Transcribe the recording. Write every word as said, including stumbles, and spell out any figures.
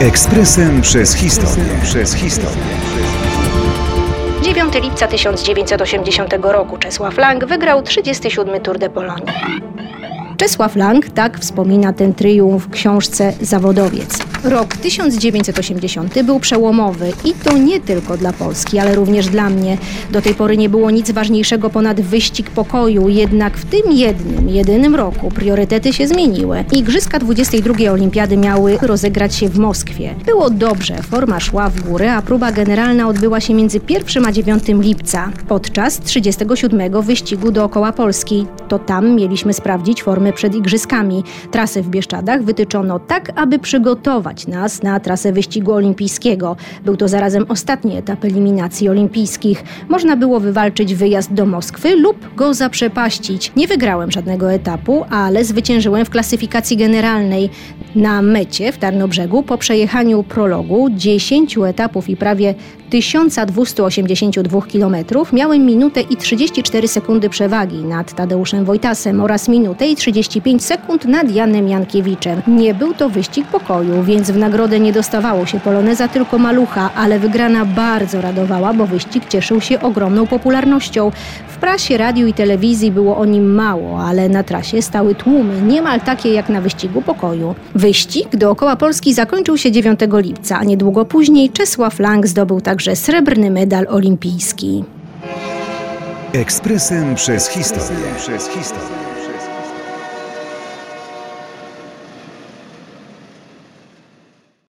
Ekspresem przez historię. Przez historię. dziewiątego lipca tysiąc dziewięćset osiemdziesiątego roku Czesław Lang wygrał trzydziesty siódmy Tour de Pologne. Czesław Lang tak wspomina ten triumf w książce Zawodowiec. Rok tysiąc dziewięćset osiemdziesiąty był przełomowy i to nie tylko dla Polski, ale również dla mnie. Do tej pory nie było nic ważniejszego ponad wyścig pokoju, jednak w tym jednym, jedynym roku priorytety się zmieniły. Igrzyska dwudziestej drugiej Olimpiady miały rozegrać się w Moskwie. Było dobrze, forma szła w górę, a próba generalna odbyła się między pierwszym a dziewiątym lipca, podczas trzydziestego siódmego wyścigu dookoła Polski. To tam mieliśmy sprawdzić formę przed igrzyskami. Trasę w Bieszczadach wytyczono tak, aby przygotować nas na trasę wyścigu olimpijskiego. Był to zarazem ostatni etap eliminacji olimpijskich. Można było wywalczyć wyjazd do Moskwy lub go zaprzepaścić. Nie wygrałem żadnego etapu, ale zwyciężyłem w klasyfikacji generalnej. Na mecie w Tarnobrzegu po przejechaniu prologu dziesięciu etapów i prawie tysiąc dwieście osiemdziesiąt dwa kilometrów miałem minutę i trzydzieści cztery sekundy przewagi nad Tadeuszem Wojtasem oraz minutę i trzydzieści pięć sekund nad Janem Jankiewiczem. Nie był to wyścig pokoju, więc w nagrodę nie dostawało się poloneza, tylko malucha, ale wygrana bardzo radowała, bo wyścig cieszył się ogromną popularnością. W prasie, radiu i telewizji było o nim mało, ale na trasie stały tłumy, niemal takie jak na wyścigu pokoju. Wyścig dookoła Polski zakończył się dziewiątego lipca, a niedługo później Czesław Lang zdobył także srebrny medal olimpijski. Ekspresem przez historię. Przez historię.